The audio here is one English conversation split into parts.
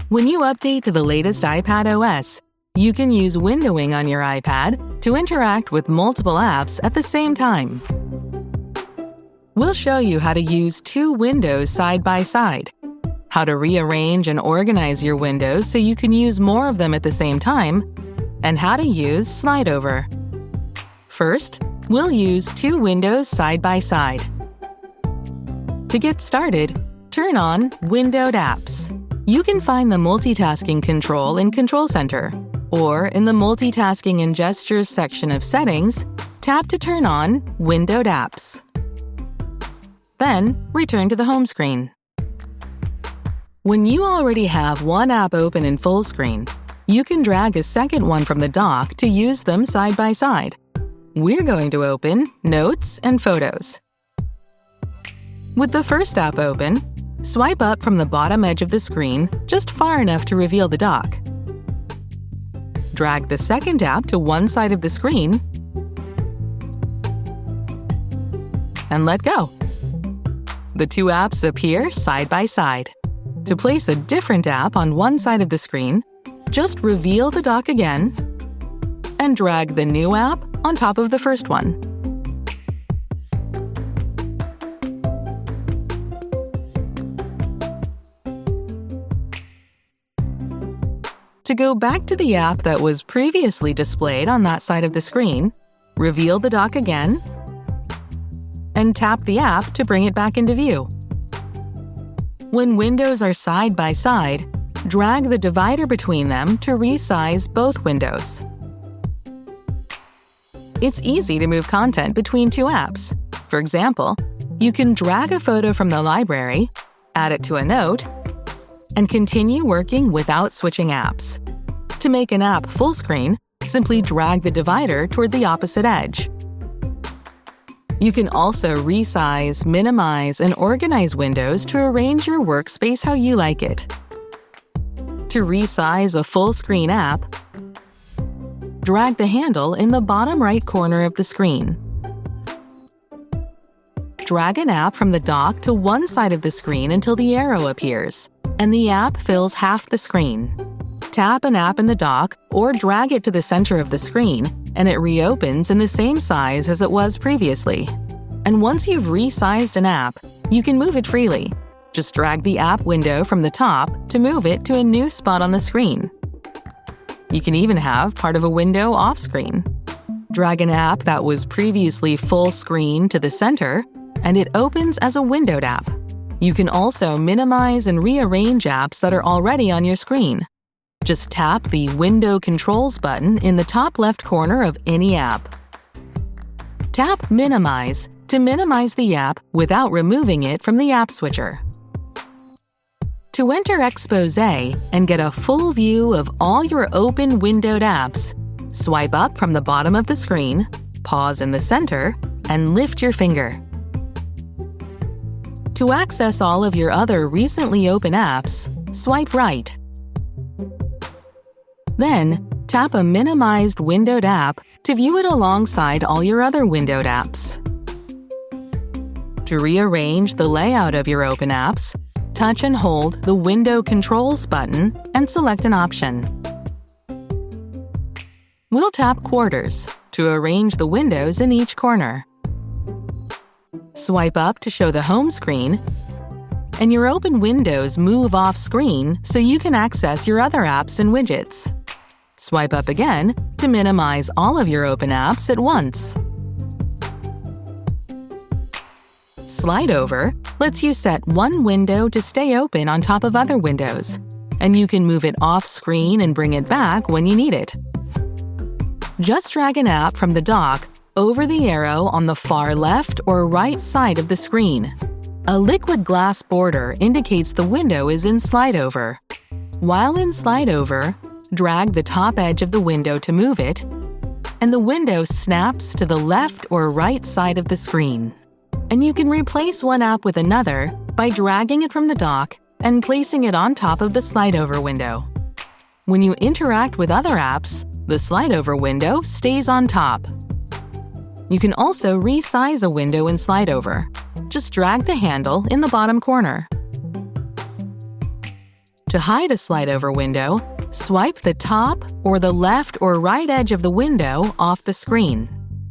When you update to the latest iPad OS, you can use windowing on your iPad to interact with multiple apps at the same time. We'll show you how to use two windows side by side, how to rearrange and organize your windows so you can use more of them at the same time, and how to use slide over. First, we'll use two windows side by side. To get started, turn on Windowed Apps. You can find the multitasking control in Control Center, or in the Multitasking and Gestures section of Settings, tap to turn on Windowed Apps. Then, return to the home screen. When you already have one app open in full screen, you can drag a second one from the dock to use them side by side. We're going to open Notes and Photos. With the first app open, swipe up from the bottom edge of the screen just far enough to reveal the dock. Drag the second app to one side of the screen and let go. The two apps appear side by side. To place a different app on one side of the screen, just reveal the dock again and drag the new app on top of the first one. To go back to the app that was previously displayed on that side of the screen, reveal the dock again and tap the app to bring it back into view. When windows are side by side, drag the divider between them to resize both windows. It's easy to move content between two apps. For example, you can drag a photo from the library, add it to a note, and continue working without switching apps. To make an app full screen, simply drag the divider toward the opposite edge. You can also resize, minimize, and organize windows to arrange your workspace how you like it. To resize a full-screen app, drag the handle in the bottom right corner of the screen. Drag an app from the dock to one side of the screen until the arrow appears, and the app fills half the screen. Tap an app in the dock or drag it to the center of the screen, and it reopens in the same size as it was previously. And once you've resized an app, you can move it freely. Just drag the app window from the top to move it to a new spot on the screen. You can even have part of a window off-screen. Drag an app that was previously full screen to the center, and it opens as a windowed app. You can also minimize and rearrange apps that are already on your screen. Just tap the Window Controls button in the top left corner of any app. Tap Minimize to minimize the app without removing it from the app switcher. To enter Expose and get a full view of all your open windowed apps, swipe up from the bottom of the screen, pause in the center, and lift your finger. To access all of your other recently open apps, swipe right. Then, tap a minimized windowed app to view it alongside all your other windowed apps. To rearrange the layout of your open apps, touch and hold the Window Controls button and select an option. We'll tap Quarters to arrange the windows in each corner. Swipe up to show the home screen, and your open windows move off screen so you can access your other apps and widgets. Swipe up again to minimize all of your open apps at once. Slide over lets you set one window to stay open on top of other windows, and you can move it off screen and bring it back when you need it. Just drag an app from the dock over the arrow on the far left or right side of the screen. A liquid glass border indicates the window is in Slide Over. While in Slide Over, drag the top edge of the window to move it, and the window snaps to the left or right side of the screen. And you can replace one app with another by dragging it from the dock and placing it on top of the Slide Over window. When you interact with other apps, the Slide Over window stays on top. You can also resize a window in Slide Over. Just drag the handle in the bottom corner. To hide a slide-over window, swipe the top or the left or right edge of the window off the screen.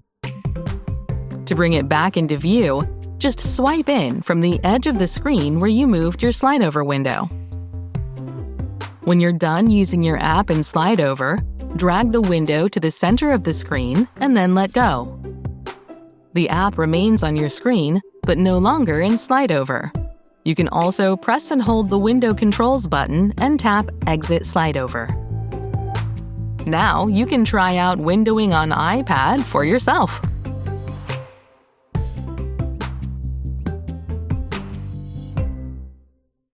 To bring it back into view, just swipe in from the edge of the screen where you moved your slide-over window. When you're done using your app in SlideOver, drag the window to the center of the screen and then let go. The app remains on your screen, but no longer in SlideOver. You can also press and hold the Window Controls button and tap Exit SlideOver. Now you can try out windowing on iPad for yourself.